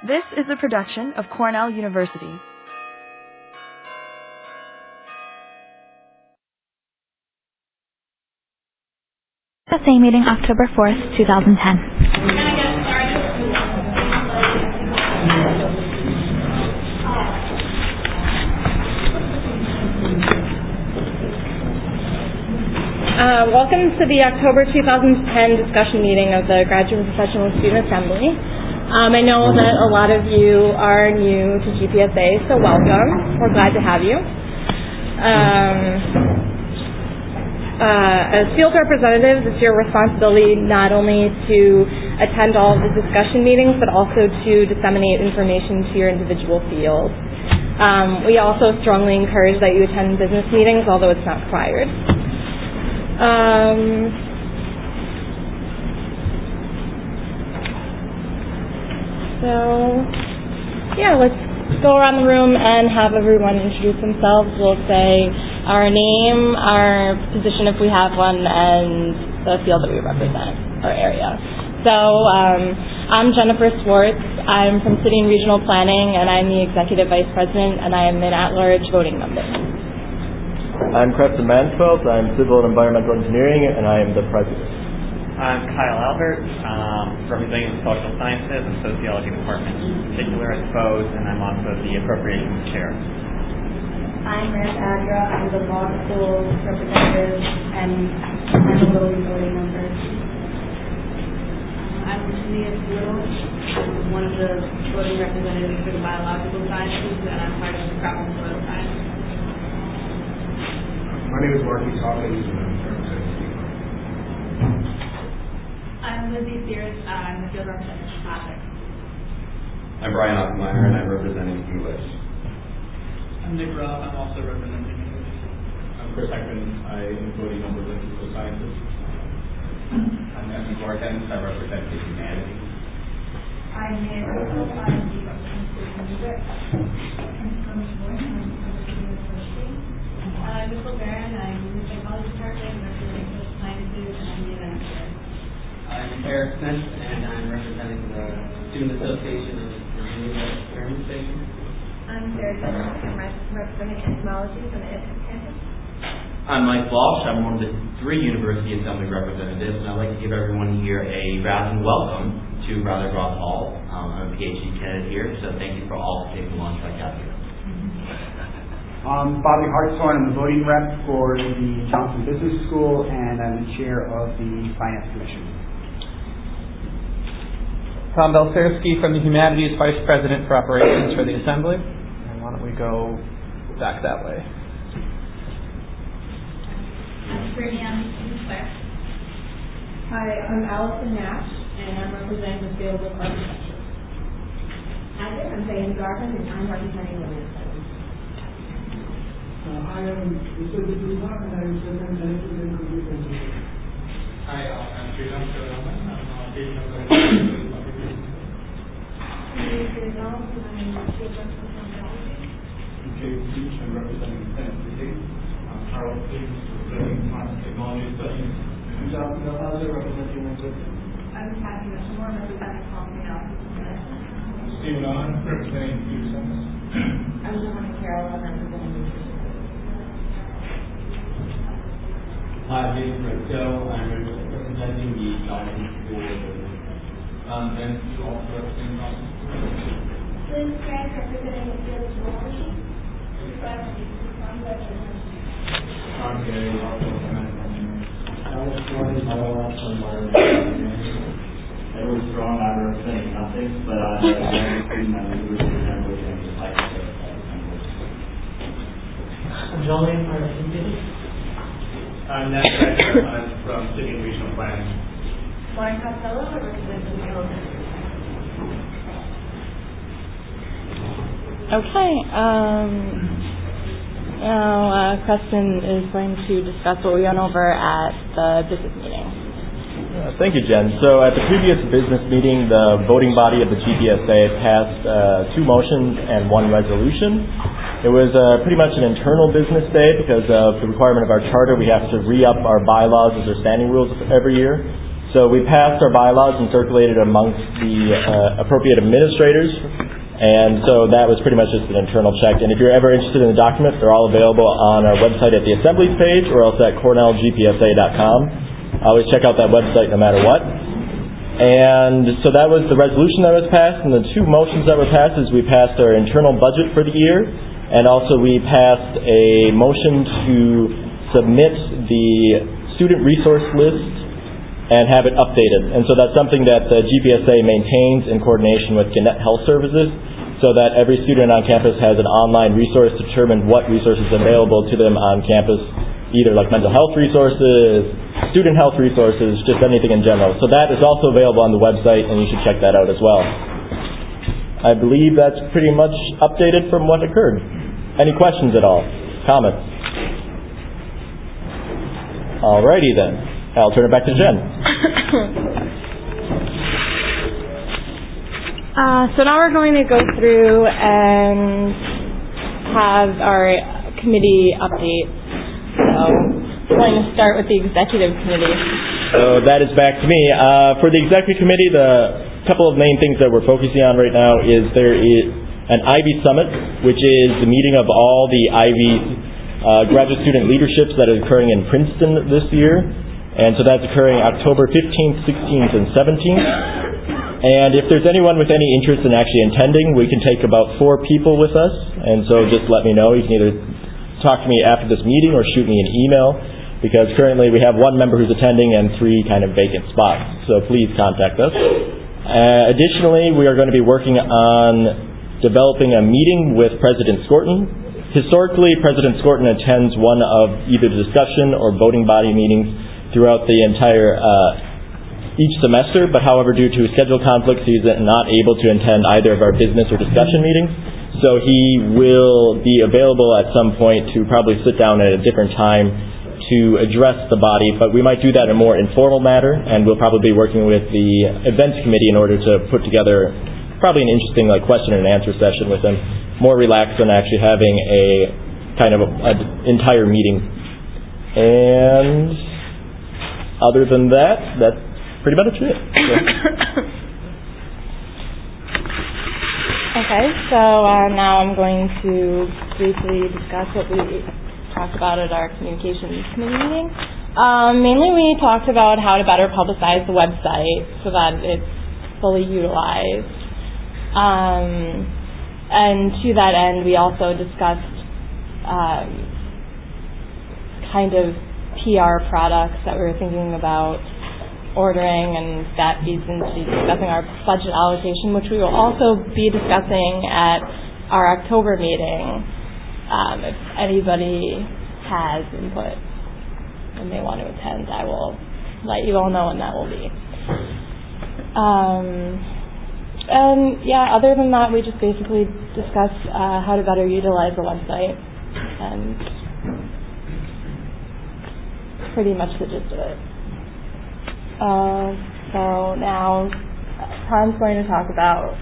This is a production of Cornell University. SA meeting October 4th, 2010. Welcome to the October 2010 discussion meeting of the Graduate Professional Student Assembly. I know that a lot of you are new to GPSA, so welcome. We're glad to have you. As field representatives, it's your responsibility not only to attend all of the discussion meetings, but also to disseminate information to your individual field. We also strongly encourage that you attend business meetings, although it's not required. Let's go around the room and have everyone introduce themselves. We'll say our name, our position if we have one, and the field that we represent, our area. So I'm Jennifer Swartz. I'm from City and Regional Planning, and I'm the Executive Vice President, and I am an at-large voting member. I'm Preston Mansfeld. I'm Civil and Environmental Engineering, and I am the President. I'm Kyle Albert, representing the Social Sciences and Sociology Department in particular, I suppose, and I'm also the Appropriations Chair. I'm Meredith Adra. I'm the Law School representative, and I'm a voting member. I'm Julia Little. I'm one of the voting representatives for the Biological Sciences, and I'm part of the Crop and Soil Science. My name is Marky Talkins, and I'm representing Steve. I'm Lizzie Sears. I'm the field representative for Plastics. I'm Brian Oppenheimer, and I'm representing English. I'm Nick Robb. I'm also representing English. I'm Chris Heckman. I am voting member of the Physical Sciences. I'm Evan Gorkins. I represent the Humanities. I'm Nancy. I'm the representative music. I'm Nicole Barron. I'm in the Psychology Department, representing Social Sciences, and I'm the event chair. I'm Eric Smith, and I'm representing the Student Association of Virginia Experiment Station. I'm Sarah Dennis. I'm representing entomology from the EdTech campus. I'm Mike Walsh. I'm one of the 3 University Assembly representatives, and I'd like to give everyone here a rousing welcome to Riley Ross Hall. I'm a PhD candidate here, so thank you for all taking lunch back out here. I'm Bobby Hartshorn. I'm the voting rep for the Johnson Business School, and I'm the chair of the Finance Commission. Tom Belsarsky from the Humanities, Vice President for Operations for the Assembly. And why don't we go back that way? I'm Brianne Sinclair. Hi, I'm Allison Nash, and I'm representing the field of architecture. Hi there, I'm Diane Garvin, and I'm representing women's studies. I am Mr. Dipuma, and I represent Genesis and Computer Engineering. Hi, I'm Sriram Shararaman. I'm a field member in public relations. I'm representing Tennessee. I'm Harold Stevens, representing Science and Technology Studies. I'm Jonathan Alhaza, representing Lincoln. I'm Kathy Mishmore, representing Policy Analysis. I'm Stephen Owen, representing Computer Science. I'm Johanna Carroll, I'm representing Nutrition. Hi, I'm Jason Fresco. I'm representing the Science School of Business. And you also representing Boston. Liz Grant, representing the field of zoology. I'm Gary, also representing Alex Jordan, from Edward Strong, I'm representing nothing, but I'm representing my university assembly and the science I'm Jolene Martinez. I'm Nat Becker. I'm from City and Regional Planning. Lauren Costello, I represent the elementary. Okay. Now, Preston is going to discuss what we went over at the business meeting. Thank you, Jen. So at the previous business meeting, the voting body of the GPSA passed 2 motions and 1 resolution. It was pretty much an internal business day because of the requirement of our charter. We have to re-up our bylaws as our standing rules every year. So we passed our bylaws and circulated amongst the appropriate administrators, and so that was pretty much just an internal check. And if you're ever interested in the documents, they're all available on our website at the Assemblies page or else at cornellgpsa.com. Always check out that website no matter what. And so that was the resolution that was passed, and the two motions that were passed is we passed our internal budget for the year, and also we passed a motion to submit the student resource list and have it updated. And so that's something that the GPSA maintains in coordination with Gannett Health Services, so that every student on campus has an online resource to determine what resources are available to them on campus, either like mental health resources, student health resources, just anything in general. So that is also available on the website, and you should check that out as well. I believe that's pretty much updated from what occurred. Any questions at all? Comments? Alrighty then. I'll turn it back to Jen. So now we're going to go through and have our committee updates. So we're going to start with the executive committee. So that is back to me. For the executive committee, the couple of main things that we're focusing on right now is there is an Ivy Summit, which is the meeting of all the Ivy graduate student leaderships that is occurring in Princeton this year. And so that's occurring October 15th, 16th, and 17th. And if there's anyone with any interest in actually attending, we can take about 4 people with us. And so just let me know. You can either talk to me after this meeting or shoot me an email, because currently we have 1 member who's attending and 3 kind of vacant spots. So please contact us. Additionally, we are going to be working on developing a meeting with President Skorton. Historically, President Skorton attends one of either discussion or voting body meetings throughout the entire each semester, but however, due to schedule conflicts, he's not able to attend either of our business or discussion meetings. So he will be available at some point to probably sit down at a different time to address the body, but we might do that in a more informal matter, and we'll probably be working with the events committee in order to put together probably an interesting question and answer session with him, more relaxed than actually having a kind of an entire meeting. And other than that, that's pretty much it. Okay, so now I'm going to briefly discuss what we talked about at our communications committee meeting. Mainly we talked about how to better publicize the website so that it's fully utilized. And to that end, we also discussed kind of PR products that we were thinking about ordering, and that feeds into discussing our budget allocation, which we will also be discussing at our October meeting. If anybody has input and they want to attend, I will let you all know when that will be. And yeah, other than that, we just basically discussed how to better utilize the website, and pretty much the gist of it. So now Tom's going to talk about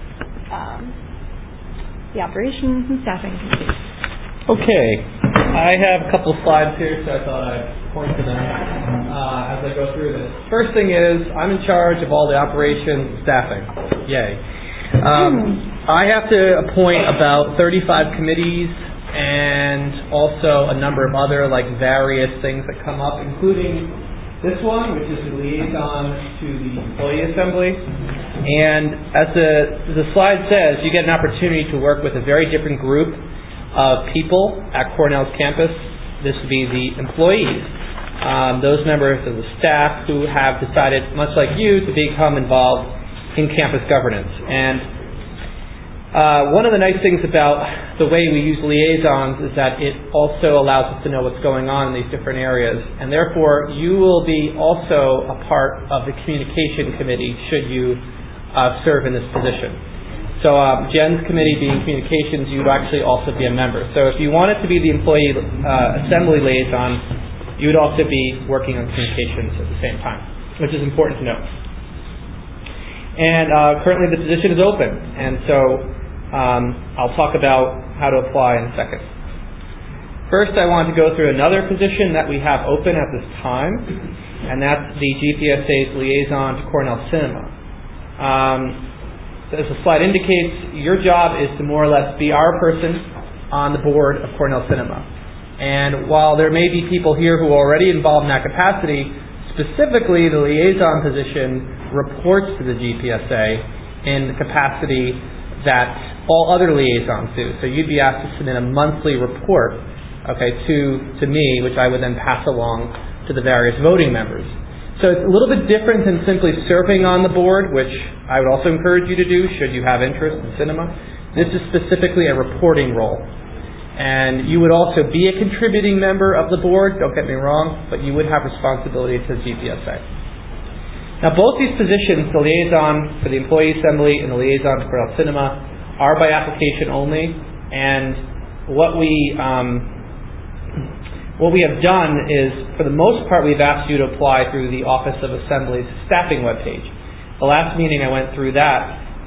the operations and staffing committee. Okay, I have a couple of slides here, so I thought I'd point to them as I go through this. First thing is, I'm in charge of all the operations staffing. Yay. I have to appoint about 35 committees and also a number of other various things that come up, including this one, which is the liaison to the employee assembly. And as the slide says, you get an opportunity to work with a very different group of people at Cornell's campus. This would be the employees, those members of the staff who have decided, much like you, to become involved in campus governance. And one of the nice things about the way we use liaisons is that it also allows us to know what's going on in these different areas. And therefore, you will be also a part of the communication committee should you serve in this position. So Jen's committee being communications, you would actually also be a member. So if you wanted to be the employee assembly liaison, you would also be working on communications at the same time, which is important to know. And currently the position is open, and so I'll talk about how to apply in a second. First, I want to go through another position that we have open at this time, and that's the GPSA's liaison to Cornell Cinema. As the slide indicates, your job is to more or less be our person on the board of Cornell Cinema. And while there may be people here who are already involved in that capacity, specifically the liaison position reports to the GPSA in the capacity that all other liaisons do. So you'd be asked to submit a monthly report, to me, which I would then pass along to the various voting members. So it's a little bit different than simply serving on the board, which I would also encourage you to do should you have interest in cinema. This is specifically a reporting role. And you would also be a contributing member of the board, don't get me wrong, but you would have responsibility to the GPSA. Now both these positions, the liaison for the Employee Assembly and the liaison to Cornell Cinema, are by application only, and what we have done is, for the most part, we've asked you to apply through the Office of Assembly's staffing webpage. The last meeting I went through that,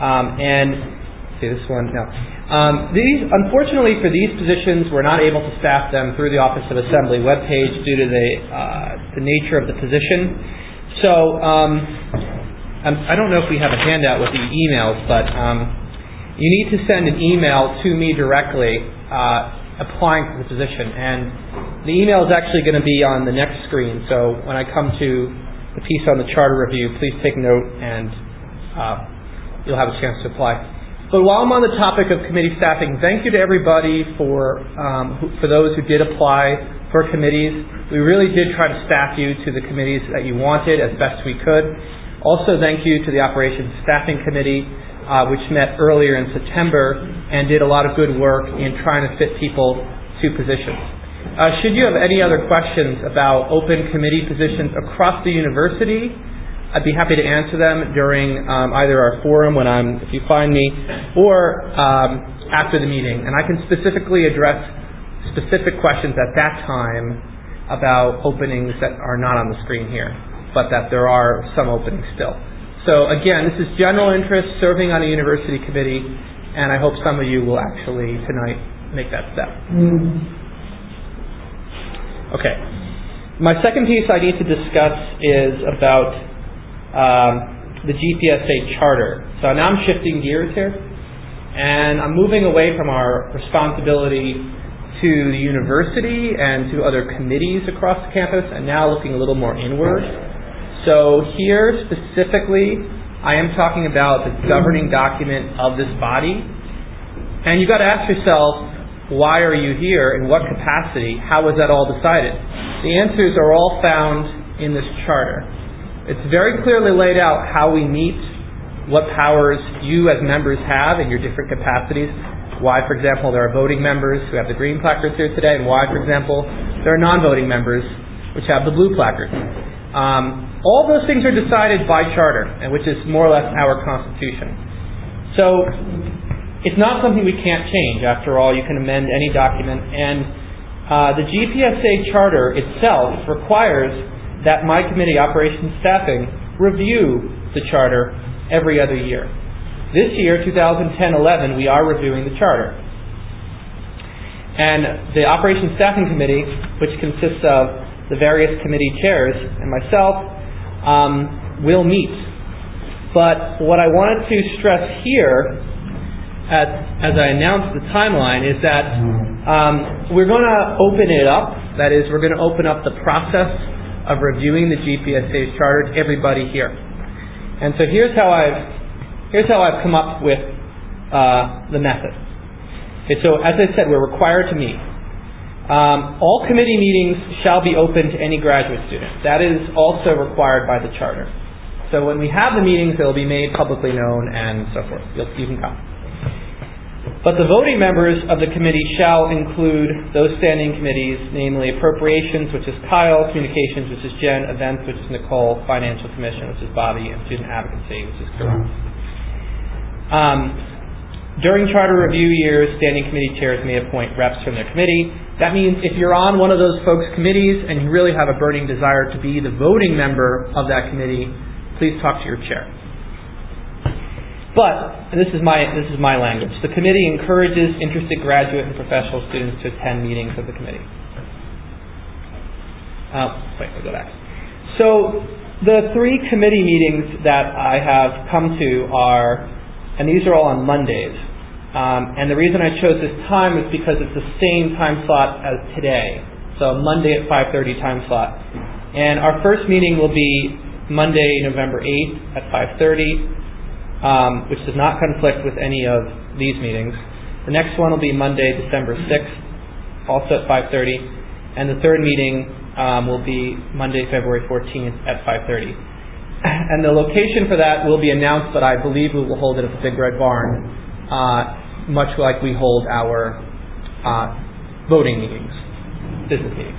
unfortunately for these positions, we're not able to staff them through the Office of Assembly webpage due to the nature of the position. So I don't know if we have a handout with the emails, but you need to send an email to me directly applying for the position. And the email is actually going to be on the next screen. So when I come to the piece on the charter review, please take note and you'll have a chance to apply. But while I'm on the topic of committee staffing, thank you to everybody for those who did apply for committees. We really did try to staff you to the committees that you wanted as best we could. Also, thank you to the Operations Staffing Committee, which met earlier in September and did a lot of good work in trying to fit people to positions. Should you have any other questions about open committee positions across the university, I'd be happy to answer them during either our forum if you find me, or after the meeting. And I can specifically address specific questions at that time about openings that are not on the screen here, but that there are some openings still. So again, this is general interest, serving on a university committee, and I hope some of you will actually tonight make that step. Okay. My second piece I need to discuss is about the GPSA charter. So now I'm shifting gears here, and I'm moving away from our responsibility to the university and to other committees across the campus, and now looking a little more inward. So here specifically, I am talking about the governing document of this body. And you've got to ask yourself, why are you here? In what capacity? How was that all decided? The answers are all found in this charter. It's very clearly laid out how we meet, what powers you as members have in your different capacities. Why, for example, there are voting members who have the green placards here today, and why, for example, there are non-voting members which have the blue placards. All those things are decided by charter, and which is more or less our Constitution. So it's not something we can't change. After all, you can amend any document, and the GPSA charter itself requires that my committee, Operations Staffing, review the charter every other year. This year, 2010-11, we are reviewing the charter. And the Operations Staffing Committee, which consists of the various committee chairs and myself, will meet. But what I wanted to stress here, as I announced the timeline, is that we're going to open it up. That is, we're going to open up the process of reviewing the GPSA's charter to everybody here. And so here's how I've come up with the method. Okay, so as I said, we're required to meet. All committee meetings shall be open to any graduate student. That is also required by the charter. So when we have the meetings, they will be made publicly known and so forth. You can come. But the voting members of the committee shall include those standing committees, namely Appropriations, which is Kyle, Communications, which is Jen, Events, which is Nicole, Financial Commission, which is Bobby, and Student Advocacy, which is Karan. During charter review years, standing committee chairs may appoint reps from their committee. That means if you're on one of those folks' committees and you really have a burning desire to be the voting member of that committee, please talk to your chair. But, and this is my language, the committee encourages interested graduate and professional students to attend meetings of the committee. We'll go back. So the 3 committee meetings that I have come to are, and these are all on Mondays, and the reason I chose this time is because it's the same time slot as today. So Monday at 5:30 time slot. And our first meeting will be Monday, November 8th at 5:30, which does not conflict with any of these meetings. The next one will be Monday, December 6th, also at 5:30. And the third meeting will be Monday, February 14th at 5:30. And the location for that will be announced, but I believe we will hold it at the Big Red Barn, much like we hold our voting meetings, business meetings.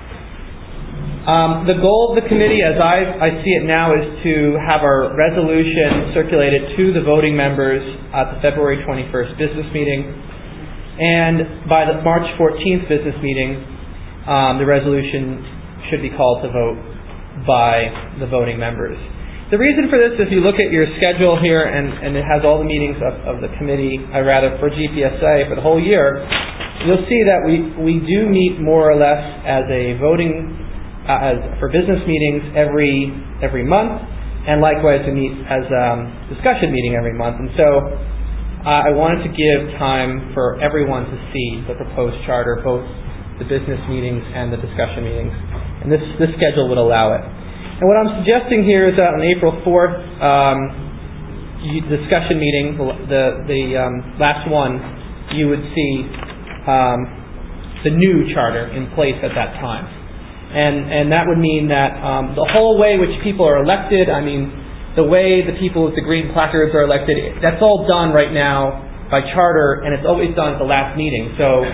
The goal of the committee, as I see it now, is to have our resolution circulated to the voting members at the February 21st business meeting. And by the March 14th business meeting, the resolution should be called to vote by the voting members. The reason for this, if you look at your schedule here, and it has all the meetings of the committee, for GPSA for the whole year, you'll see that we do meet more or less as a voting for business meetings every month, and likewise we meet as a discussion meeting every month. And so I wanted to give time for everyone to see the proposed charter, both the business meetings and the discussion meetings. And this schedule would allow it. And what I'm suggesting here is that on April 4th discussion meeting, the last one, you would see the new charter in place at that time. And that would mean that the whole way which people are elected, the way the people with the green placards are elected, that's all done right now by charter, and it's always done at the last meeting. So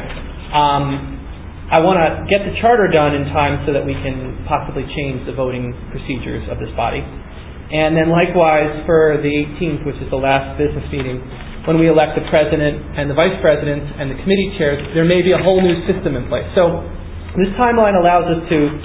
I want to get the charter done in time so that we can possibly change the voting procedures of this body. And then likewise for the 18th, which is the last business meeting, when we elect the president and the vice presidents and the committee chairs, there may be a whole new system in place. So this timeline allows us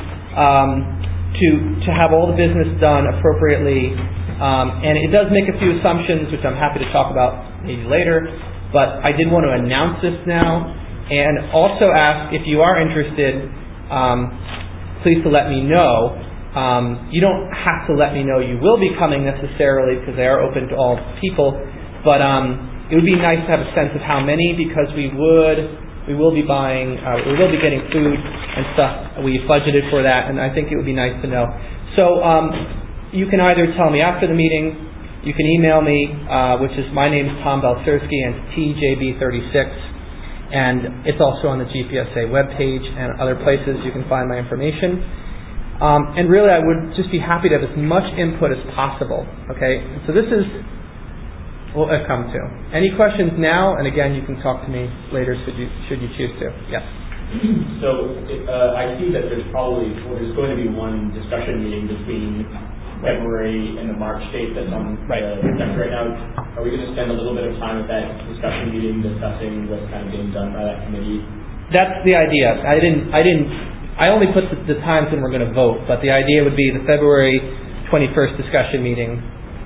to have all the business done appropriately, and it does make a few assumptions, which I'm happy to talk about maybe later, but I did want to announce this now, and also ask if you are interested, please to let me know. You don't have to let me know you will be coming necessarily, because they are open to all people, but it would be nice to have a sense of how many, because we will be getting food and stuff. We budgeted for that, and I think it would be nice to know. So you can either tell me after the meeting, you can email me, which is, my name is Tom Balcersky, and it's TJB36, and it's also on the GPSA webpage and other places you can find my information. And really, I would just be happy to have as much input as possible. Okay, so this is what I've come to. Any questions now? And again, you can talk to me later should you choose to. Yes. So I see that there's going to be one discussion meeting between February and the March date that's on the agenda right now. Are we going to spend a little bit of time at that discussion meeting discussing what's kind of being done by that committee? That's the idea. I only put the times when we're going to vote, but the idea would be the February 21st discussion meeting.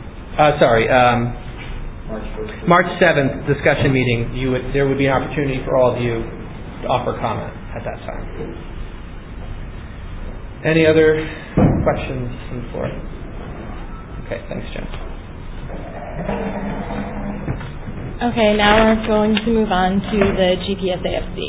March 7th discussion meeting. There would be an opportunity for all of you to offer comment at that time. Any other questions on the floor? Okay, thanks, Jen. Okay, now we're going to move on to the GPSAFC.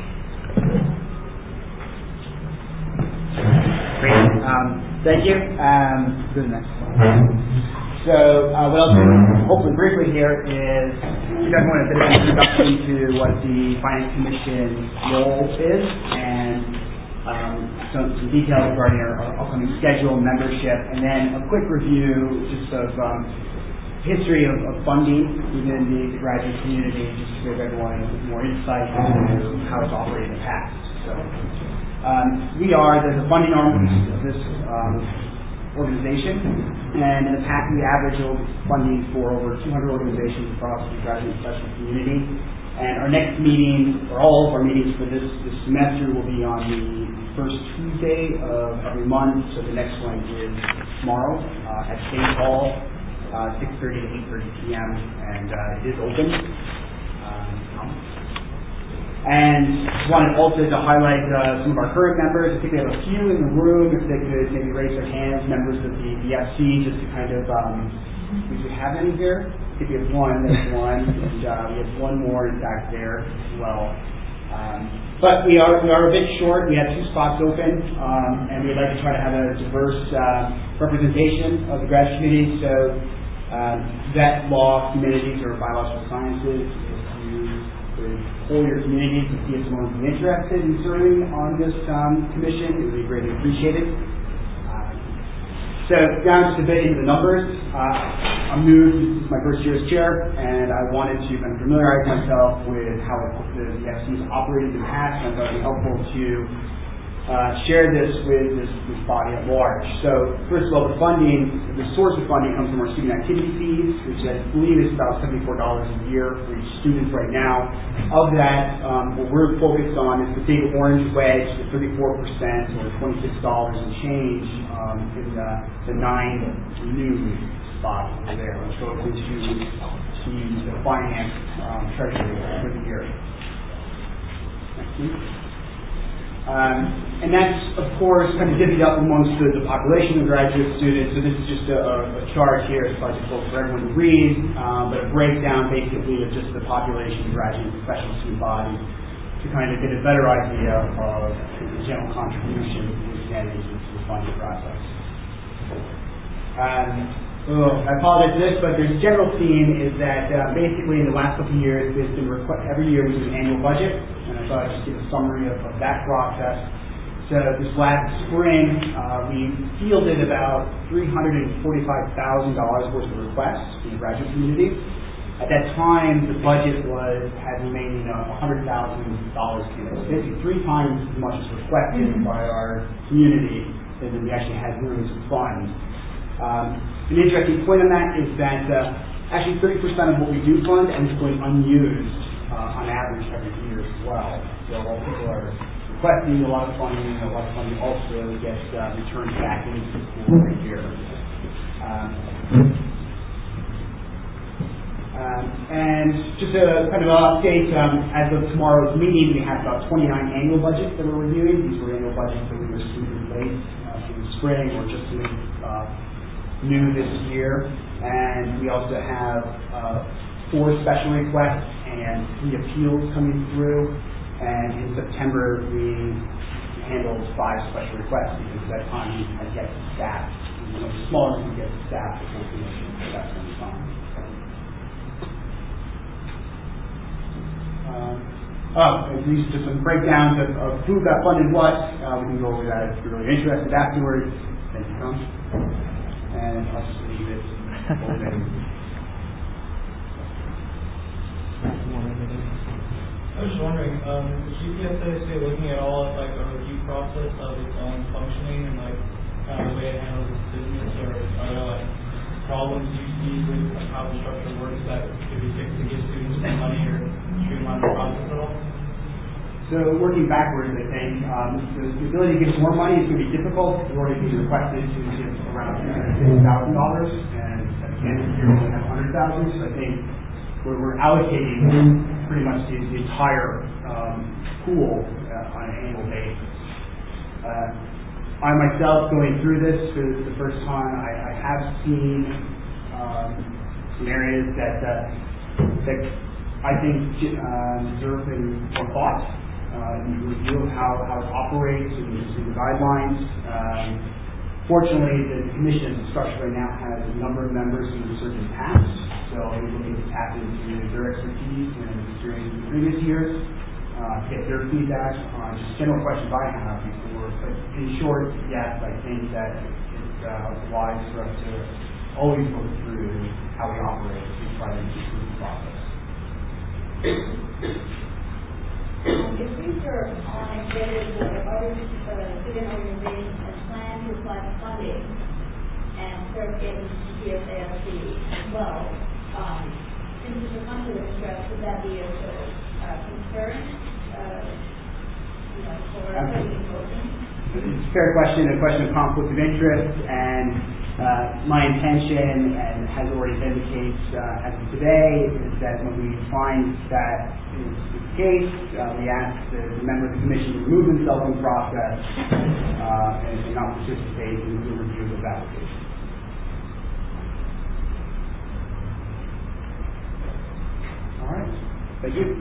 Great. Thank you. Go to the next slide. So what I'll do, hopefully briefly here, is give everyone a bit of an introduction to what the Finance Commission's role is, and some details regarding our upcoming schedule, membership, and then a quick review just of history of funding within the graduate community, just to give everyone a bit more insight into how it's operated in the past. So we are the funding arm of this organization, and in the past we average funding for over 200 organizations across the graduate professional community. And our next meeting, or all of our meetings for this semester, will be on the first Tuesday of every month. So the next one is tomorrow at State Hall, 6:30 to 8:30 p.m. and it is open. And wanted also to highlight some of our current members. I think we have a few in the room, if they could maybe raise their hands, members of the FC, just to kind of, do we have any here? I think we have one, there's one, and we have one more in fact there as well. But we are a bit short. We have 2 spots open, and we'd like to try to have a diverse representation of the graduate committee. So vet, law, humanities, or biological sciences. If you could poll your community to see if someone would be interested in serving on this commission, it would be greatly appreciated. So now just a bit into the numbers. I'm new, this is my first year as chair, and I wanted to kind of familiarize myself with how the FC has operated in the past, and I thought it would be helpful to share this with this body at large. So first of all, the source of funding comes from our student activity fees, which I believe is about $74 a year for each student right now. Of that, what we're focused on is the big orange wedge, the 34% or $26 and change in the 9 new spots over there, which goes into the finance treasury for the year. Next week. And that's, of course, kind of divvied up amongst the population of graduate students. So this is just a chart here. It's probably difficult for everyone to read, but a breakdown basically of just the population of graduate and professional student bodies to kind of get a better idea of the general contribution to the funding process. I apologize for this, but there's a general theme is that basically in the last couple of years, there's been every year we do an annual budget, and I thought I'd just give a summary of that process. So this last spring, we fielded about $345,000 worth of requests from the graduate community. At that time, the budget had remaining $100,000 in it. Basically 3 times as much as requested by our community than we actually had room to fund. An interesting point on that is that actually 30% of what we do fund ends up going unused on average every year as well. So while people are requesting a lot of funding also gets returned back into the school every year. And just a kind of an update, as of tomorrow's meeting, we have about 29 annual budgets that we're reviewing. These were annual budgets that we received in late in the spring or just new this year, and we also have 4 special requests and 3 appeals coming through, and in September we handled 5 special requests because at that time we had yet to staff, smaller we get to staff the full commission, so that's when we found. And these are just some breakdowns of who got funded what. We can go over that if you're really interested afterwards. Thank you, Tom. And I'll just leave it open. I was just wondering, is UPSA looking at all at like a review process of its own functioning and like the way it handles its business, or are there like problems you see with how the structure works that could be fixed to give students more money or streamline the process at all? So working backwards, I think the ability to give more money is going to be difficult. We've already been requested to give around $150,000, and at the end of the year we have $100,000. So I think we're allocating pretty much the entire pool on an annual basis. I myself, going through this for the first time, I have seen some areas that I think deserve more thought. Review of how it operates and the guidelines. Fortunately, the commission structure right now has a number of members who have served in the past, so we're looking to tap into their expertise and experience in previous years, get their feedback on just general questions I have before. But in short, yes, I think that it's wise for us to always look through how we operate to try to improve the process. If these are embedded with other student organizations and plan to apply for funding and serve in UPSAFC as well, since it's a conflict of interest, would that be a sort of concern for funding? It's a fair question, a question of conflict of interest, and My intention, and has already been the case as of today, is that when we find that is the case, we ask the member of the commission to remove themselves from the process and not participate in the review of those applications. All right. Thank you.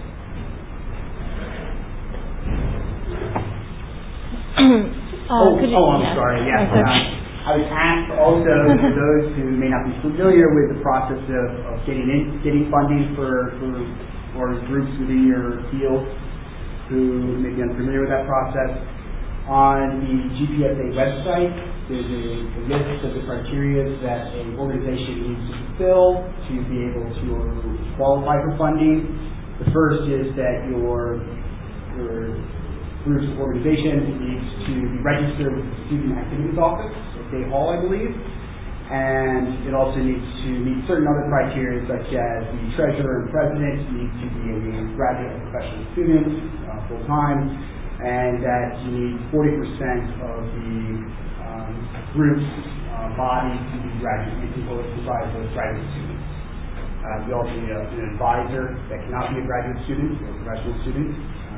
I'm sorry. Yes. I was asked also for those who may not be familiar with the process of getting funding for groups within your field who may be unfamiliar with that process. On the GPSA website, there's a list of the criteria that an organization needs to fulfill to be able to qualify for funding. The first is that your group's organization needs to be registered with the Student Activities Office at Day Hall, I believe. And it also needs to meet certain other criteria, such as the treasurer and president need to be a graduate or professional student full-time, and that you need 40% of the group's body to be graduate, comprised of graduate students. You also need an advisor that cannot be a graduate student or a professional student.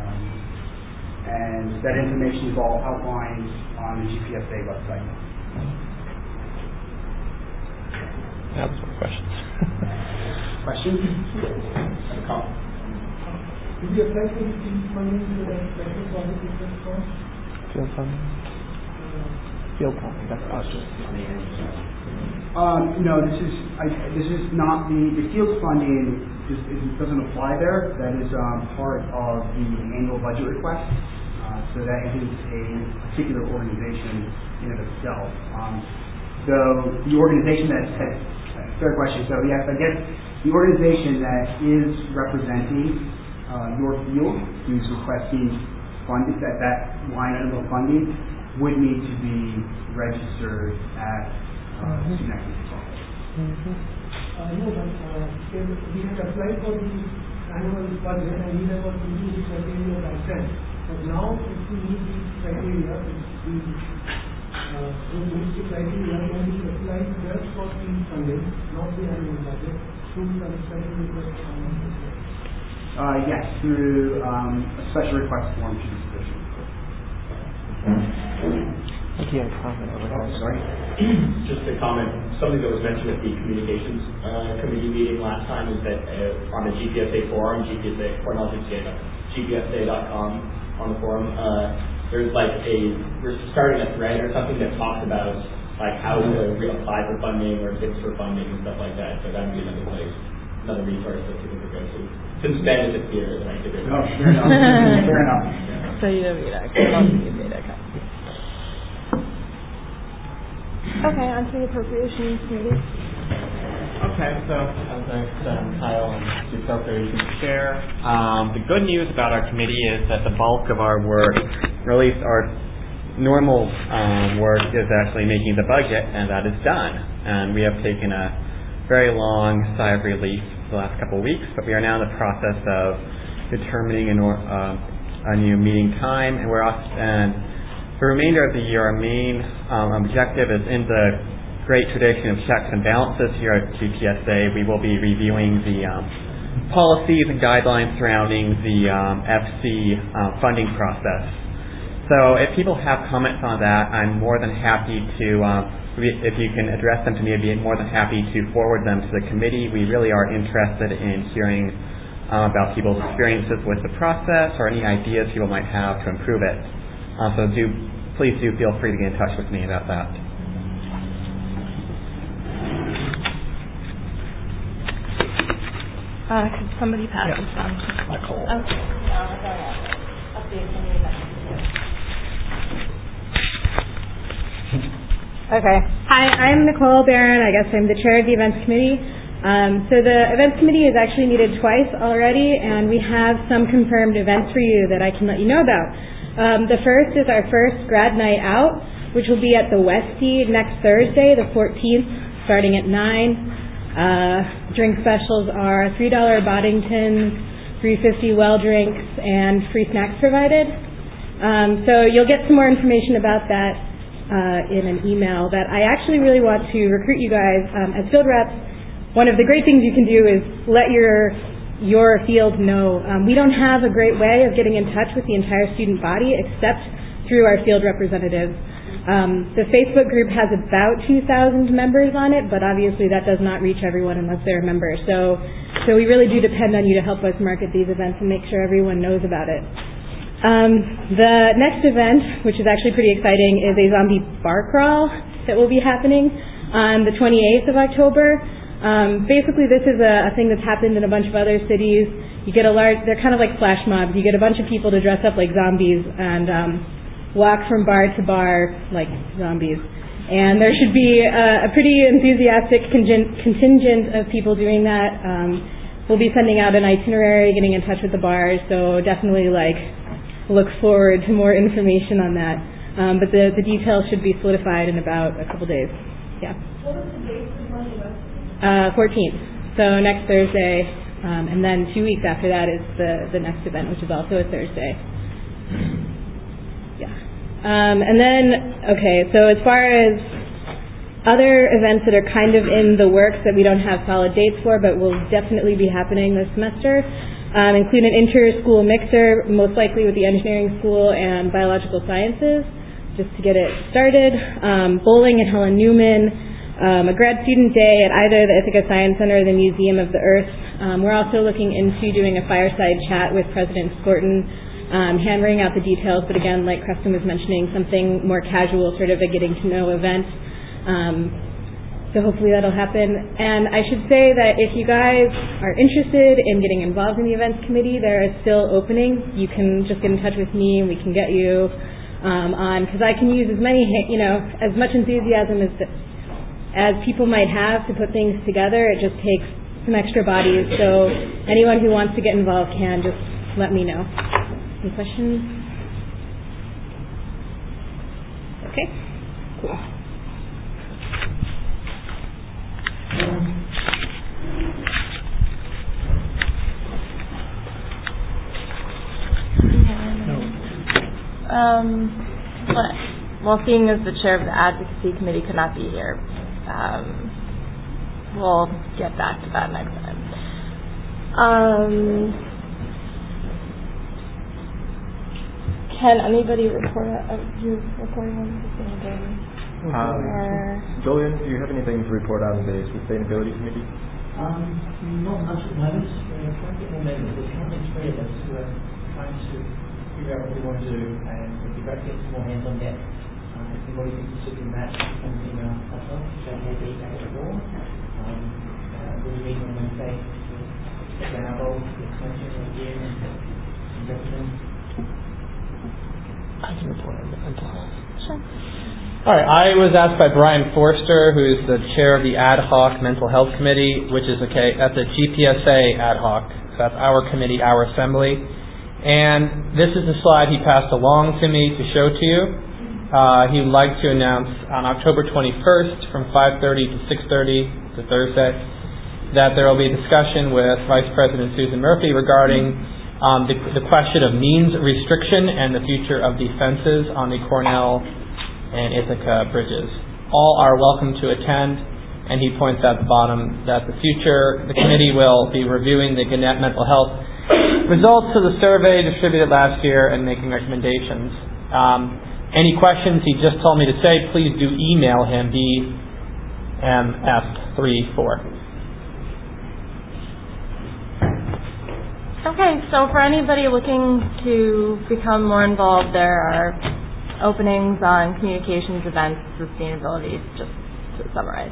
And that information is all outlined on the GPSA website. That's some questions. Questions? Did you apply for the field funding to the special project request for? Field funding? Field funding, that's us. No, this is not the field funding. Doesn't apply there. That is part of the annual budget request. So that is a particular organization in and of itself. So the organization that has, third question. So yes, I guess the organization that is representing your field, who's requesting funding, that line item of funding, would need to be registered at Student Activities Office. No, but we had applied for the annual budget and we never fulfilled the criteria by then. But now, if we meet these criteria, we meet the criteria, then we apply just for the funding, not the annual budget, through the special request form. Yes, through a special request form to be sufficient. Sorry. Just a comment. Something that was mentioned at the communications committee meeting last time is that on the GPSA forum, GPSA.com on the forum, there's we're starting a thread or something that talks about how to reapply for funding or tips for funding and stuff like that. So that would be another place, another resource that people could go to. Since Ben isn't here, then I could. Oh, fair enough. Fair enough. So you don't need that. Okay, on to the appropriations committee. Okay, so as I said, I'm Kyle, I'm the appropriations chair. The good news about our committee is that the bulk of our work, or at least our normal work, is actually making the budget, and that is done. And we have taken a very long sigh of relief the last couple of weeks, but we are now in the process of determining a new meeting time, and for the remainder of the year, our main objective is in the great tradition of checks and balances here at GPSA. We will be reviewing the policies and guidelines surrounding the FC funding process. So if people have comments on that, I'm more than happy to, if you can address them to me, I'd be more than happy to forward them to the committee. We really are interested in hearing about people's experiences with the process or any ideas people might have to improve it. So please do feel free to get in touch with me about that. Could somebody pass this on? Nicole. Okay. Okay. Hi, I'm Nicole Barron. I guess I'm the chair of the events committee. So the events committee has actually meeted twice already, and we have some confirmed events for you that I can let you know about. The first is our first grad night out, which will be at the Westie next Thursday, the 14th, starting at 9. Drink specials are $3 Boddingtons, $3.50 well drinks, and free snacks provided. So you'll get some more information about that in an email that I actually really want to recruit you guys as field reps. One of the great things you can do is let your field know. We don't have a great way of getting in touch with the entire student body except through our field representatives. The Facebook group has about 2,000 members on it, but obviously that does not reach everyone unless they're a member. So we really do depend on you to help us market these events and make sure everyone knows about it. The next event, which is actually pretty exciting, is a zombie bar crawl that will be happening on the 28th of October. Basically, this is a thing that's happened in a bunch of other cities. You get they're kind of like flash mobs. You get a bunch of people to dress up like zombies and walk from bar to bar like zombies. And there should be a pretty enthusiastic contingent of people doing that. We'll be sending out an itinerary, getting in touch with the bars, so definitely look forward to more information on that. But the details should be solidified in about a couple days. Yeah. What was the date for the West? 14th. So next Thursday, and then 2 weeks after that is the next event, which is also a Thursday. Yeah. And then, okay, so as far as other events that are kind of in the works that we don't have solid dates for, but will definitely be happening this semester, include an inter-school mixer, most likely with the engineering school and biological sciences, just to get it started, bowling at Helen Newman, a grad student day at either the Ithaca Science Center or the Museum of the Earth. We're also looking into doing a fireside chat with President Skorton, hammering out the details, but again, like Preston was mentioning, something more casual, sort of a getting-to-know event. So hopefully that'll happen. And I should say that if you guys are interested in getting involved in the events committee, there is still openings. You can just get in touch with me and we can get you on, because I can use as much enthusiasm as people might have to put things together. It just takes some extra bodies. So anyone who wants to get involved can just let me know. Any questions? Okay, cool. Well, seeing as the chair of the advocacy committee could not be here, we'll get back to that next time. Can anybody report you reporting on sustainability? Julian, do you have anything to report on the sustainability committee? Not much at the moment. We're trying to get more members. There's currently 3 of us who are trying to figure out what we want to do, and it'd be great to get some more hands on deck. If anybody thinks it's looking that, something up, which I had back at the door. We'll be meeting on Wednesday to set down our goals, the expansion again, and represent. I can report on the mental health. Sure. All right, I was asked by Brian Forster, who is the chair of the Ad Hoc Mental Health Committee, which is that's a GPSA Ad Hoc. So that's our committee, our assembly. And this is a slide he passed along to me to show to you. He would like to announce on October 21st from 5:30 to 6:30, to Thursday, that there will be a discussion with Vice President Susan Murphy regarding the question of means restriction and the future of the fences on the Cornell and Ithaca bridges. All are welcome to attend, and he points out at the bottom that the committee will be reviewing the Gannett Mental Health results of the survey distributed last year and making recommendations. Any questions he just told me to say, please do email him, BMF34. Okay, so for anybody looking to become more involved, there are openings on communications, events, sustainability, just to summarize.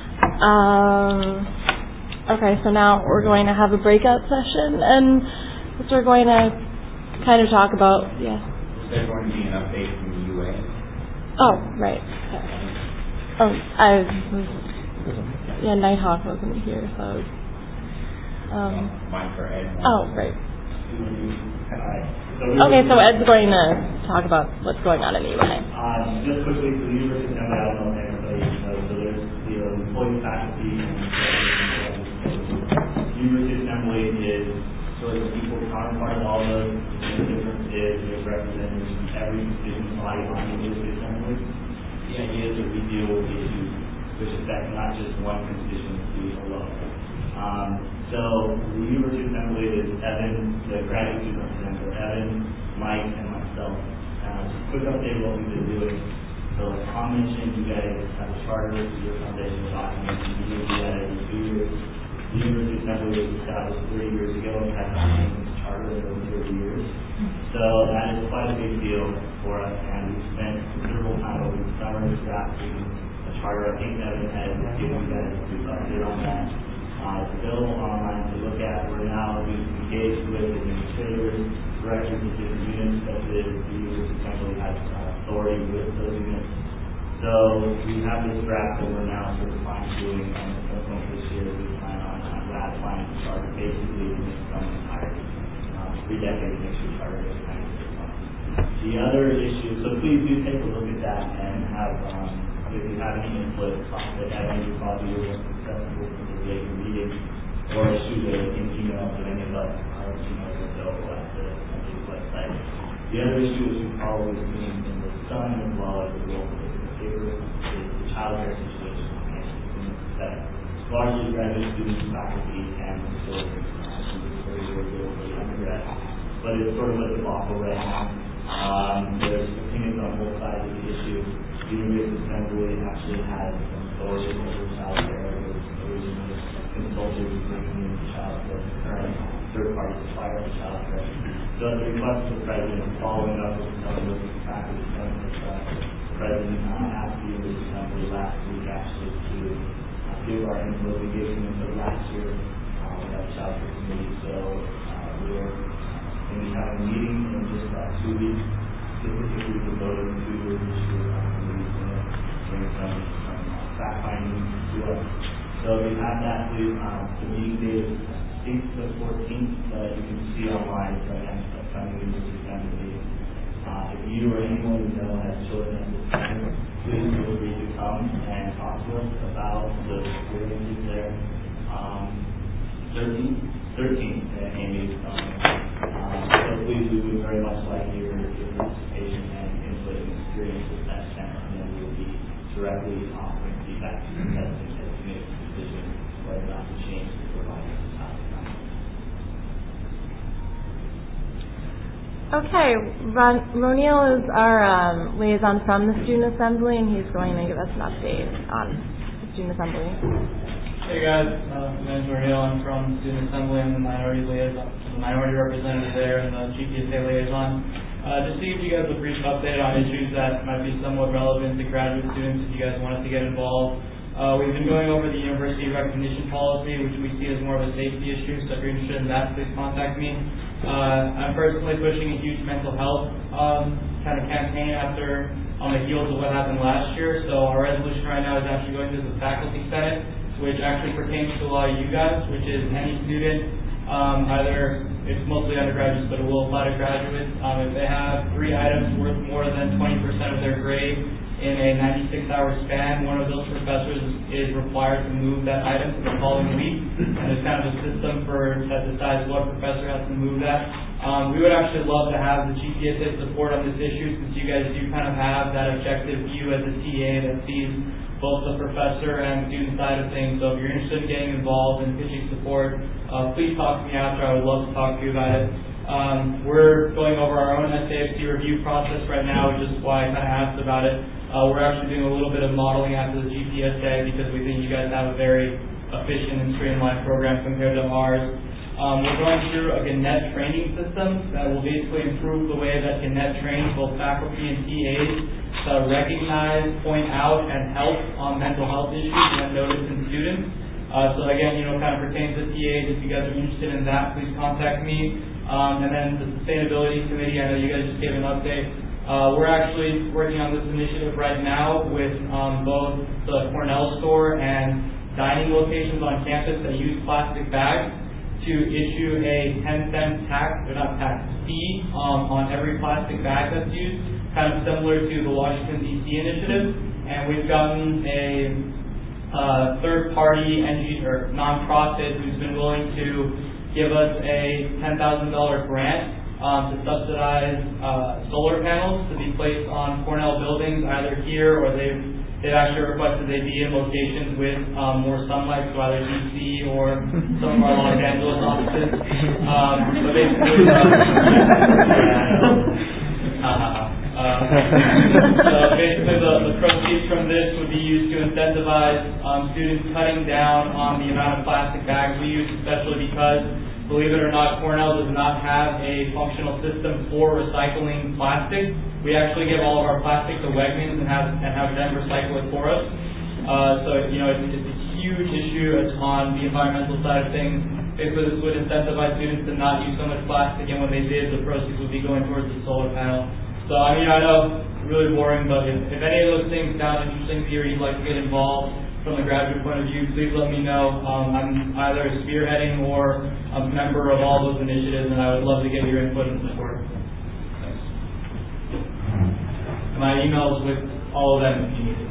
Okay, so now we're going to have a breakout session, and we're going to kind of talk about, Is there going to be an update from the UA? Oh, right. Nighthawk wasn't here, so Mine for Ed. Oh, right. Okay, so Ed's going to talk about what's going on in the UA. Just quickly, for the University of Denver, I don't know if everybody knows, so there's the employee faculty and the University of Assembly is sort of the equal counterpart of all those. The difference is there's representatives from every student body on the University of Assembly. the idea is that we deal with issues which affect not just one constituency alone. So the University Assembly is Evan, the graduate student representative, Evan, Mike, and myself. Just a quick update of what we've been doing. So as Tom mentioned, you guys have a charter, your foundational document, you do that every 2 years. The University Assembly was established 30 years ago and had a charter over 30 years. So that is quite a big deal for us, and we've spent considerable time over the summer drafting a charter. I think Evan has given you guys a brief update on that. It's available online to look at. We're now engaged with administrators, directors of different units, that the University Assembly has authority with those units. So we have this draft that we're now sort of fine-tuning, and at some point this year we plan on ratifying the charter basically in some entirety. 3 decades makes your charter goes 96 months. The other issue, so please do take a look at that and have, if you have any input, that Evan would probably be more successful for the later meeting, or shoot an email to any of us. Our email is available at the website. The other issue is you've probably seen in the Sun as well as the local paper is the child care situation on campus. That largely graduate students, faculty, and facilities. But it's sort of a debacle right now. There's opinions on both sides of the issue. The University Assembly actually has some authority over child care. It was originally consulted with bringing in child care, the current third-party supplier of child care. So at the request of the President, following up with some of the practice the President asked the University Assembly last week actually to give our input. We gave them input last year with our child care committee. So we're going to be having a meeting in just about 2 weeks. Typically, we can vote in 2 years this year. We're going to bring some fact-finding to us. So we have that to the meeting date is 6th to 14th. You can see online. It's right next to the University Assembly meeting. If you or anyone you know has children at this time, please feel free to come and talk to us about the experiences there. 13th, Amy is coming. So please, we would very much like your participation and input and experience with that center, and then we will be directly offering feedback to the President as he makes a decision whether or not to change the provider of this house. Okay, Roniel is our liaison from the Student Assembly, and he's going to give us an update on the Student Assembly. Hey guys, my name is Roniel. I'm from the Student Assembly. I'm the minority liaison, the minority representative there, and the GPSA liaison. Just to give you guys a brief update on issues that might be somewhat relevant to graduate students if you guys wanted to get involved. We've been going over the university recognition policy, which we see as more of a safety issue, so if you're interested in that, please contact me. I'm personally pushing a huge mental health kind of campaign after on the heels of what happened last year. So our resolution right now is actually going to the Faculty Senate, which actually pertains to a lot of you guys, which is any student, either, it's mostly undergraduates, but it will apply to graduates. If they have 3 items worth more than 20% of their grade in a 96-hour span, one of those professors is required to move that item to the following week, and there's kind of a system that decides what professor has to move that. We would actually love to have the GPSA support on this issue, since you guys do kind of have that objective view as a TA that sees both the professor and student side of things. So if you're interested in getting involved and pitching support, please talk to me after. I would love to talk to you about it. We're going over our own SAFC review process right now, which is why I kind of asked about it. We're actually doing a little bit of modeling after the GPSA because we think you guys have a very efficient and streamlined program compared to ours. We're going through a Gannett training system that will basically improve the way that Gannett trains both faculty and TAs to recognize, point out, and help on mental health issues when noticed in students. So again, kind of pertains to TAs. If you guys are interested in that, please contact me. And then the Sustainability Committee, I know you guys just gave an update. We're actually working on this initiative right now with both the Cornell store and dining locations on campus that use plastic bags to issue a 10-cent fee on every plastic bag that's used, kind of similar to the Washington, D.C. initiative. And we've gotten a third-party nonprofit who's been willing to give us a $10,000 grant to subsidize solar panels to be placed on Cornell buildings, either here or they've actually requested they be in locations with more sunlight, so either DC or some of our Los Angeles offices. So basically, the proceeds from this would be used to incentivize students cutting down on the amount of plastic bags we use, especially because, believe it or not, Cornell does not have a functional system for recycling plastic. We actually give all of our plastic to Wegmans and have them recycle it for us. So, you know, it's a huge issue on the environmental side of things. Basically, this would incentivize students to not use so much plastic, and when they did, the proceeds would be going towards the solar panel. So, I mean, I know it's really boring, but if any of those things sound interesting to you or you'd like to get involved from the graduate point of view, please let me know. I'm either spearheading or a member of all those initiatives, and I would love to get your input and support. Thanks. My email is with all of them if you need it.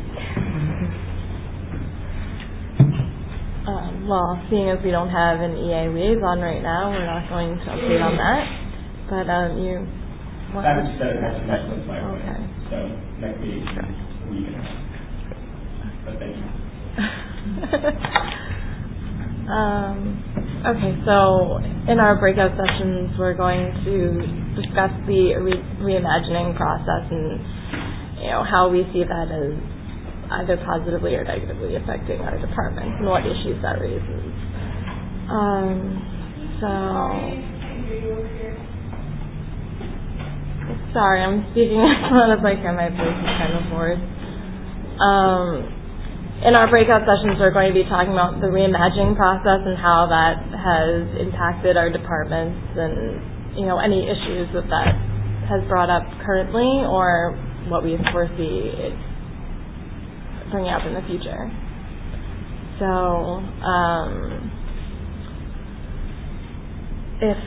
Well, seeing as we don't have an EA liaison right now, we're not going to update on that. But you... That was set next month, by the way. Okay. So next meeting, a week and a half. But thank you. Okay, so in our breakout sessions, we're going to discuss the reimagining process and, you know, how we see that as either positively or negatively affecting our departments and what issues that raises. Sorry, I'm speaking as one of my voice is kind of hoarse. In our breakout sessions, we're going to be talking about the reimagining process and how that has impacted our departments and, you know, any issues that has brought up currently or what we foresee it bringing up in the future. So, if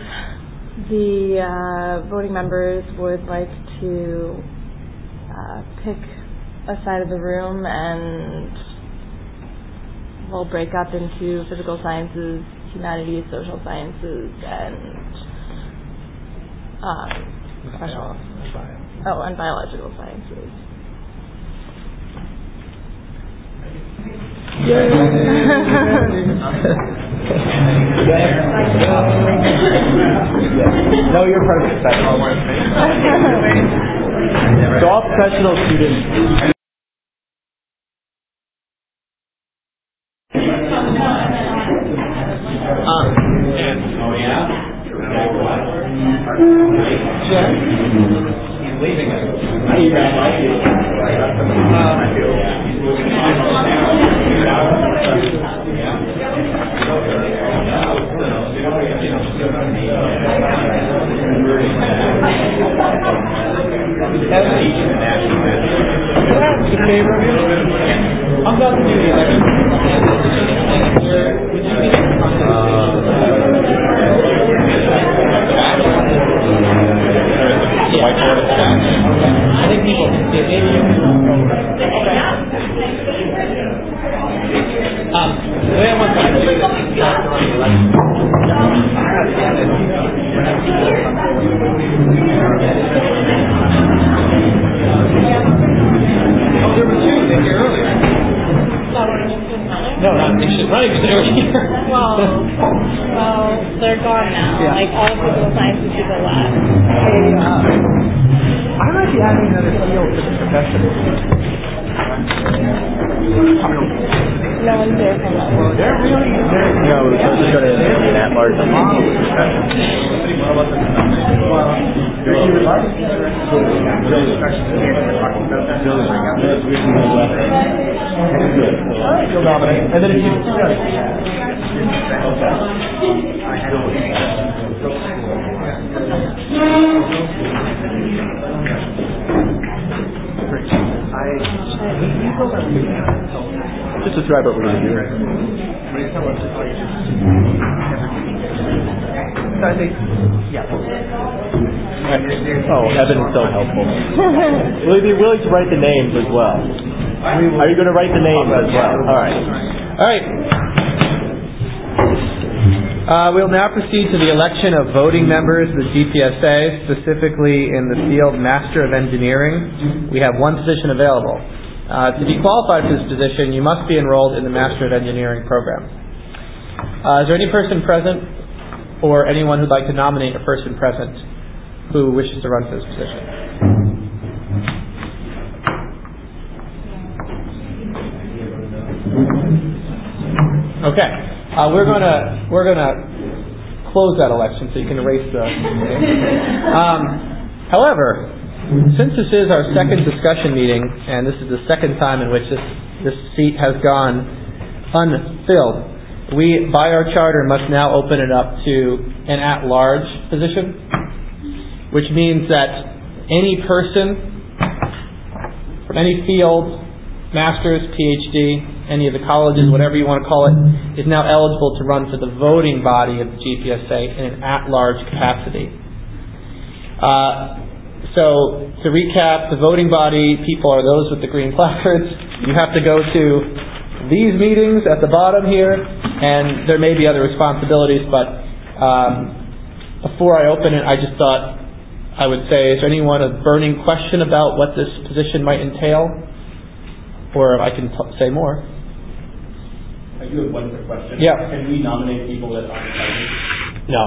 the voting members would like to pick a side of the room, and we'll break up into physical sciences, humanities, social sciences, and and biological sciences. No, you're perfect. So all professional students. He's leaving us. I'm about to do the I think people can see it. Maybe you can the way I want to do it there were two that here earlier. No, not interested running because they were here. Well, they're gone now. Yeah. Like all physical sciences people left. I might be adding another field to the profession. No one's there from us. Well, they're really No, we're just going to be that large. You'll nominate. And then if you just describe what we're going to do. So I think, yeah. Oh, Evan is so helpful. Will you be willing to write the names as well? Are you going to write the names as well? All right. All right. We'll now proceed to the election of voting members of the GPSA, specifically in the field Master of Engineering. We have one position available. To be qualified for this position, you must be enrolled in the Master of Engineering program. Is there any person present or anyone who'd like to nominate a person present who wishes to run for this position? Okay. We're gonna close that election so you can erase the however, since this is our second discussion meeting and this is the second time in which this seat has gone unfilled, we by our charter must now open it up to an at-large position, which means that any person from any field, master's, PhD, any of the colleges, whatever you want to call it, is now eligible to run for the voting body of the GPSA in an at-large capacity. So, to recap, the voting body people are those with the green placards. You have to go to these meetings at the bottom here, and there may be other responsibilities, but before I open it, I just thought I would say, is there anyone a burning question about what this position might entail? Or I can say more. I do have one quick question. Yeah. Can we nominate people that aren't present? No.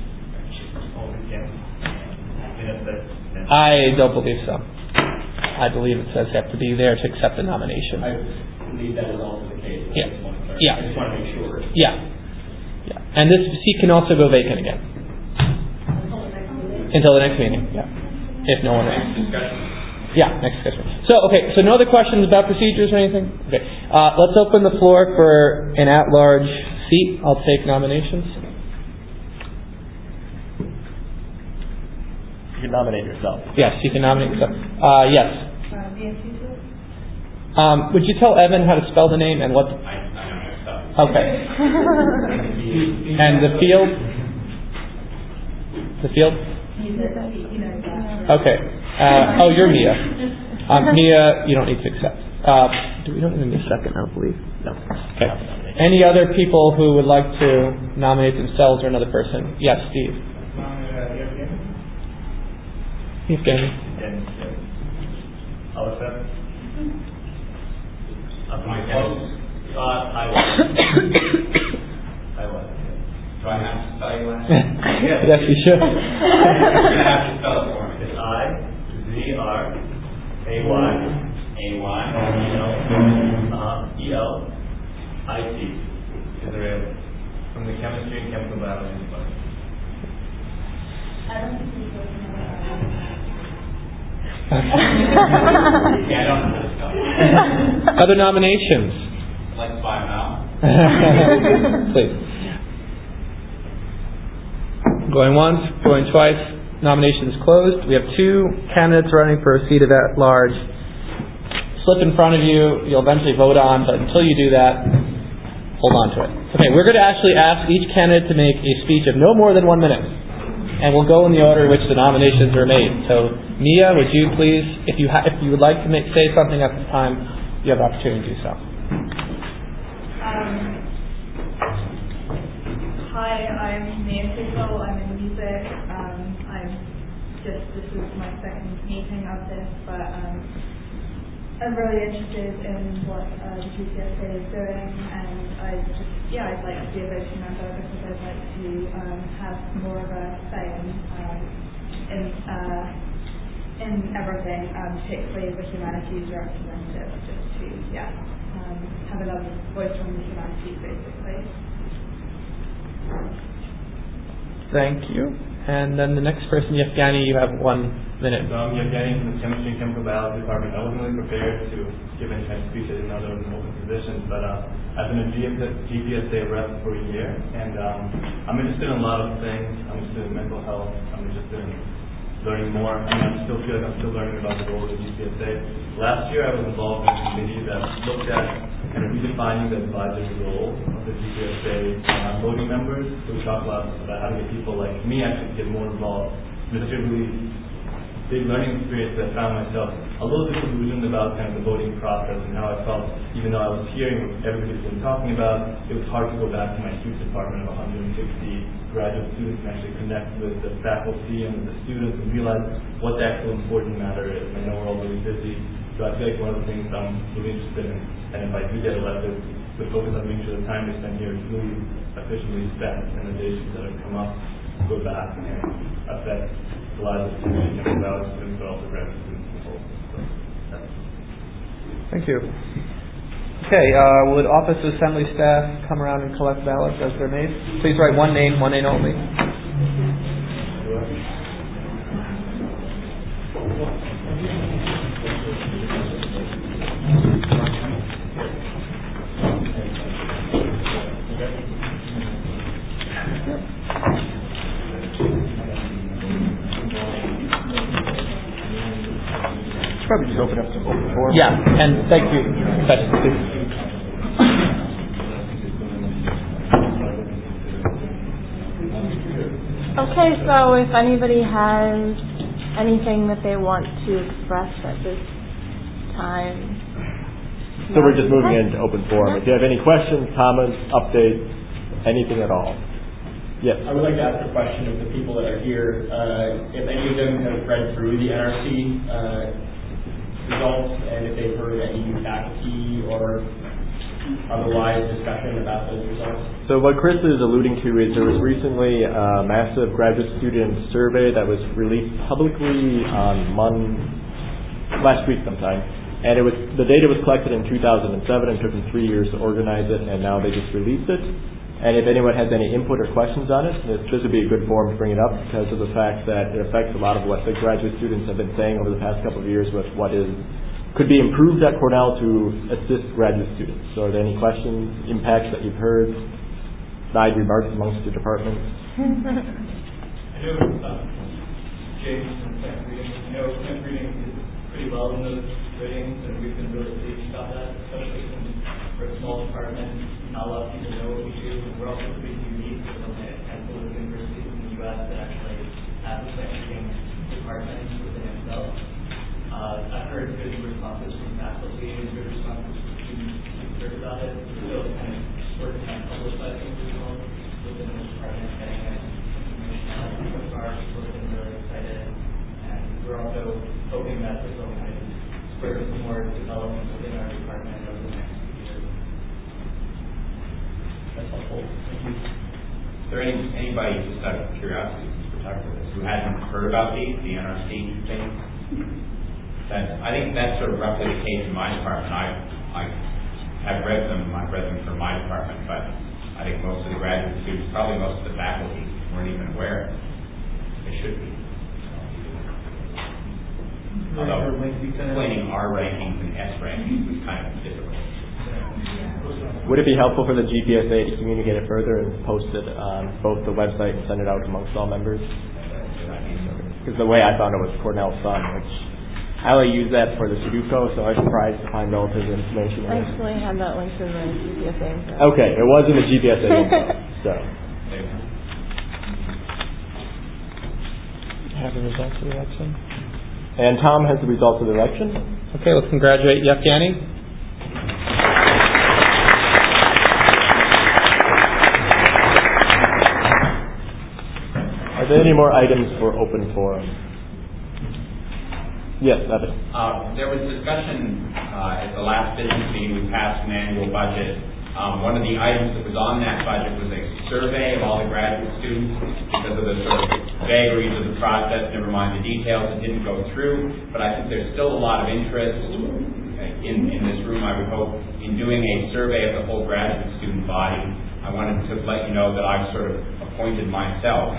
I don't believe so. I believe it says you have to be there to accept the nomination. I believe that is also the case. Yeah. I just want to make sure. Yeah. And this seat can also go vacant again. Until the next meeting. Yeah. If no one else. Yeah, next discussion. So no other questions about procedures or anything? Okay. Let's open the floor for an at-large seat. I'll take nominations. You can nominate yourself. Yes, you can nominate yourself. Yes. Would you tell Evan how to spell the name and what? Okay. And the field? The field? Okay. You're Mia. Mia, you don't need to accept. We don't need a second, I don't believe. No. Okay. Any other people who would like to nominate themselves or another person? Yes, Steve. Evgeny. I'll accept. Do I have to spell you last? Yes, you should. You're going to have to spell it for me. It's I-Z-R-A-Y-E-L-I-T. Israel. From the Chemistry and Chemical Biology Department. I don't think we go to I don't know how to spell. Other nominations? Let's find out. Please. Going once, going twice. Nominations closed. We have two candidates running for a seat of at-large. Slip in front of you. You'll eventually vote on, but until you do that, hold on to it. Okay, we're going to actually ask each candidate to make a speech of no more than 1 minute. And we'll go in the order in which the nominations are made. So, Mia, would you please, if you would like to say something at this time, you have the opportunity to do so. Hi, I'm Mia Pickle. I'm in music. This is my second meeting of this, but I'm really interested in what the GPSA is doing, and I'd like to be a voting member because I'd like to have more of a say in everything, particularly the humanities representative, just to have another voice from the humanities, basically. Thank you. And then the next person, Evgeny, you have 1 minute. So I'm Evgeny from the Chemistry and Chemical Biology Department. I wasn't really prepared to give any kind of speech. I didn't know there was an open position, but I've been a GPSA rep for a year, and I'm interested in a lot of things. I'm interested in mental health. I'm interested in learning more. I still feel like I'm still learning about the role of the GPSA. Last year I was involved in a committee that looked at kind of redefining the advisory role of the GPSA voting members. So we talked a lot about how to get people like me actually get more involved. Mr. Lee big learning experience that I found myself a little disillusioned about kind of the voting process and how I felt, even though I was hearing what everybody's been talking about, it was hard to go back to my huge department of 160 graduate students and actually connect with the faculty and the students and realize what the actual important matter is. I know we're all really busy, so I feel like one of the things I'm really interested in, and if I do get elected, to focus on making sure the time we spend here is really efficiently spent and the issues that have come up go back and affect the lives of students and about students, but also graduate students as a whole. So, thank you. Okay, would office assembly staff come around and collect ballots as they're made? Please write one name only. Probably just open up to open forum. Yeah, and thank you. Okay, so if anybody has anything that they want to express at this time. So we're just moving into open forum. If you have any questions, comments, updates, anything at all. Yes. I would like to ask a question of the people that are here. If any of them have read through the NRC results, and if they've heard any faculty or otherwise discussion about those results. So what Chris is alluding to is there was recently a massive graduate student survey that was released publicly on last week sometime, and the data was collected in 2007 and took them 3 years to organize it, and now they just released it. And if anyone has any input or questions on it, this would be a good forum to bring it up because of the fact that it affects a lot of what the graduate students have been saying over the past couple of years with what could be improved at Cornell to assist graduate students. So are there any questions, impacts that you've heard, side remarks amongst the departments? I know James from Camp Reading. I know Camp Reading is pretty well in those ratings, and we've been really pleased about that, especially since we're a small department. Not a lot of people know what we do, and we're also pretty unique. There's only a handful of universities in the U.S. that actually have a second department within itself. I've heard good responses from faculty and good responses from students who've heard about it. We're still kind of working on publicizing the results within the department, getting information out. So far, people have been really excited, and we're also hoping that this will kind of spur some more development within our department over the next few years. That's helpful. Thank you. Is there anybody, just out of curiosity, since we're talking about this, who hadn't heard about the NRC thing? I think that's sort of roughly the case in my department. I have read them. I've read them from my department, but I think most of the graduate students, probably most of the faculty, weren't even aware. They should be. Although explaining R rankings and S rankings is kind of difficult. Would it be helpful for the GPSA to communicate it further and post it on both the website and send it out amongst all members? Because the way I found it was Cornell Sun, which I only use that for the Sudoku, so I was surprised to find relative information. I actually had that linked in the GPSA info. Okay, it was in the GPSA info, so. Have the results of the election. And Tom has the results of the election. Okay, let's congratulate Yevgeny. Are there any more items for open forum? Yes, Evan. There was discussion at the last business meeting. We passed an annual budget. One of the items that was on that budget was a survey of all the graduate students because of the sort of vagaries of the process, never mind the details. It didn't go through, but I think there's still a lot of interest in this room, I would hope, in doing a survey of the whole graduate student body. I wanted to let you know that I've sort of appointed myself.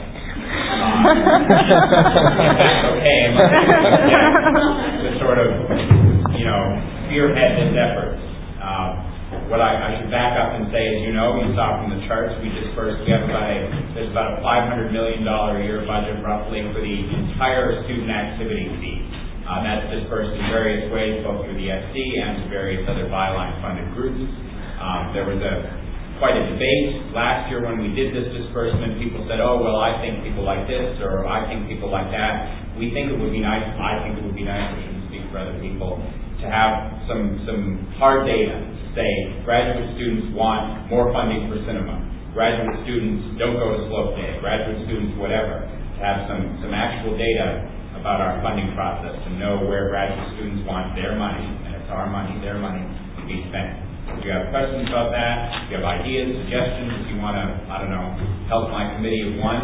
That's okay. To sort of, spearhead this effort. What I should back up and say, as you know, you saw from the charts we dispersed. There's about a $500 million a year budget roughly for the entire student activity fee. That's dispersed in various ways, both through the FC and through various other byline funded groups. There was a quite a debate. Last year when we did this disbursement, people said, oh, well, I think people like this, or I think people like that. We think it would be nice, I think it would be nice, I shouldn't speak for other people, to have some hard data to say graduate students want more funding for cinema. Graduate students don't go to Slope Day. Graduate students whatever. To have some actual data about our funding process, to know where graduate students want their money, and it's our money, their money, to be spent. If you have questions about that, if you have ideas, suggestions, if you want to, I don't know, help my committee of one.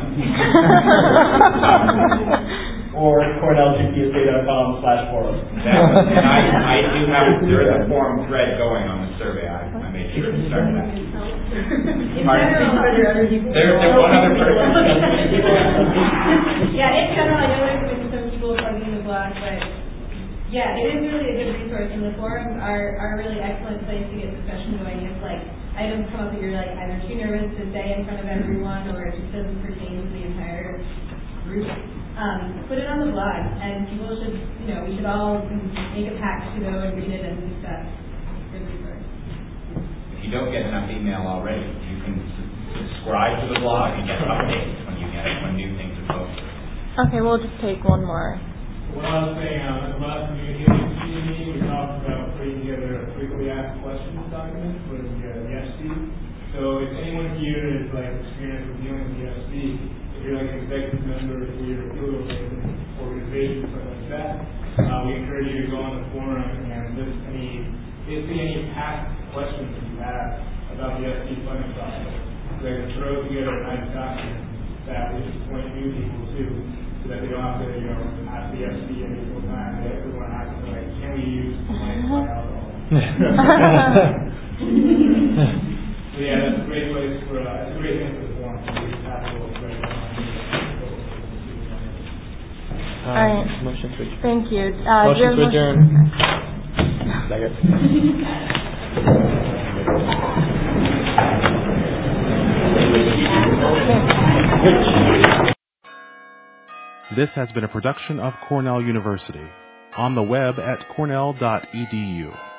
Or CornellGPSA.com/forum. And I do have, there is a forum thread going on the survey. I made sure to start that. There's one other person. Yeah, in general, I know there's been some people plugging the blog, but yeah, it is really a good resource, and the forums are a really excellent place to get discussion going. If like items come up that you're like either too nervous to say in front of everyone, or it just doesn't pertain to the entire group, put it on the blog, and people should, we should all make a pact to go and read it and discuss. Good resource. If you don't get enough email already, you can subscribe to the blog and get updates when you get it, when new things are posted. Okay, we'll just take one more. What I was saying, at the last meeting, we talked about putting together a frequently asked questions document for the FC. So if anyone here is like experienced with dealing with the FC, if you're like an executive member for your field organization, something like that, we encourage you to go on the forum and list any past questions that you have about the FC funding process. So they can throw together a nice document that we just point new people to, so that they don't have to, ask the FC every single time. They everyone has to like, can we use money to buy alcohol? So yeah, that's a great place for, it's a great thing for the forum to use capital. All right. Motion to adjourn. Thank you. Motion to adjourn. Second. This has been a production of Cornell University. On the web at cornell.edu.